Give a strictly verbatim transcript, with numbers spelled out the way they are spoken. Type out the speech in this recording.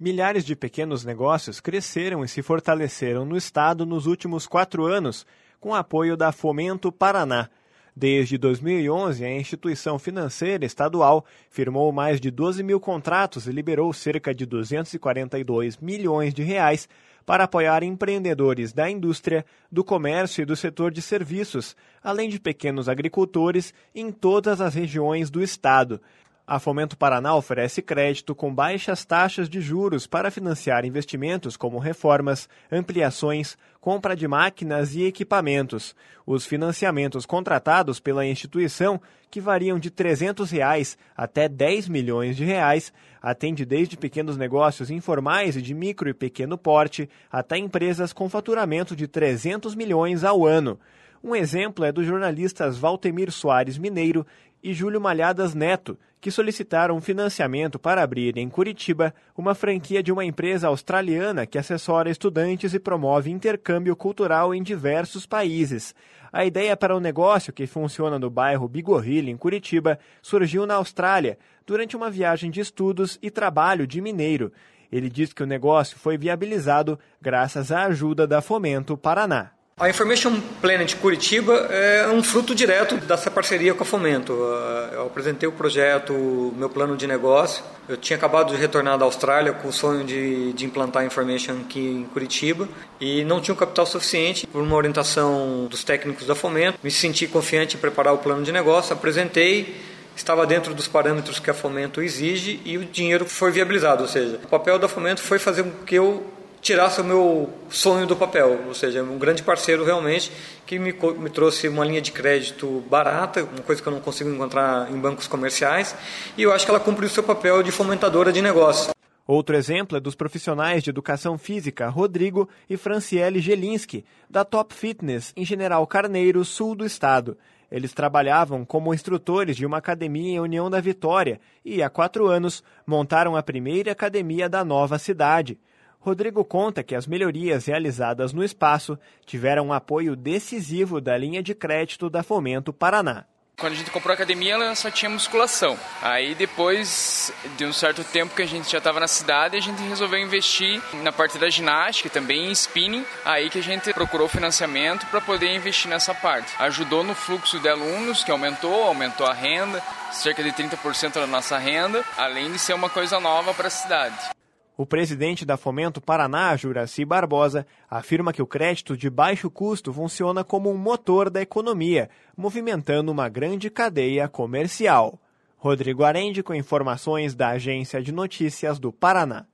Milhares de pequenos negócios cresceram e se fortaleceram no estado nos últimos quatro anos, com o apoio da Fomento Paraná. Desde dois mil e onze, a instituição financeira estadual firmou mais de doze mil contratos e liberou cerca de duzentos e quarenta e dois milhões de reais para apoiar empreendedores da indústria, do comércio e do setor de serviços, além de pequenos agricultores em todas as regiões do estado. A Fomento Paraná oferece crédito com baixas taxas de juros para financiar investimentos como reformas, ampliações, compra de máquinas e equipamentos. Os financiamentos contratados pela instituição, que variam de trezentos reais até dez milhões de reais, atende desde pequenos negócios informais e de micro e pequeno porte até empresas com faturamento de trezentos milhões ao ano. Um exemplo é dos jornalistas Valtemir Soares Mineiro e Júlio Malhadas Neto, que solicitaram financiamento para abrir em Curitiba uma franquia de uma empresa australiana que assessora estudantes e promove intercâmbio cultural em diversos países. A ideia para o negócio, que funciona no bairro Bigorrilha, em Curitiba, surgiu na Austrália, durante uma viagem de estudos e trabalho de Mineiro. Ele diz que o negócio foi viabilizado graças à ajuda da Fomento Paraná. A Information Planet Curitiba é um fruto direto dessa parceria com a Fomento. Eu apresentei o projeto, o meu plano de negócio. Eu tinha acabado de retornar da Austrália com o sonho de, de implantar a Information aqui em Curitiba e não tinha o capital suficiente. Por uma orientação dos técnicos da Fomento, me senti confiante em preparar o plano de negócio, apresentei, estava dentro dos parâmetros que a Fomento exige e o dinheiro foi viabilizado. Ou seja, o papel da Fomento foi fazer com que eu tirasse o meu sonho do papel, ou seja, um grande parceiro realmente que me, me trouxe uma linha de crédito barata, uma coisa que eu não consigo encontrar em bancos comerciais, e eu acho que ela cumpriu o seu papel de fomentadora de negócio. Outro exemplo é dos profissionais de educação física Rodrigo e Franciele Gelinski, da Top Fitness, em General Carneiro, sul do estado. Eles trabalhavam como instrutores de uma academia em União da Vitória e, há quatro anos, montaram a primeira academia da nova cidade. Rodrigo conta que as melhorias realizadas no espaço tiveram um apoio decisivo da linha de crédito da Fomento Paraná. Quando a gente comprou a academia, ela só tinha musculação. Aí depois de um certo tempo que a gente já estava na cidade, a gente resolveu investir na parte da ginástica, também em spinning. Aí que a gente procurou financiamento para poder investir nessa parte. Ajudou no fluxo de alunos, que aumentou, aumentou a renda, cerca de trinta por cento da nossa renda, além de ser uma coisa nova para a cidade. O presidente da Fomento Paraná, Juraci Barbosa, afirma que o crédito de baixo custo funciona como um motor da economia, movimentando uma grande cadeia comercial. Rodrigo Arende com informações da Agência de Notícias do Paraná.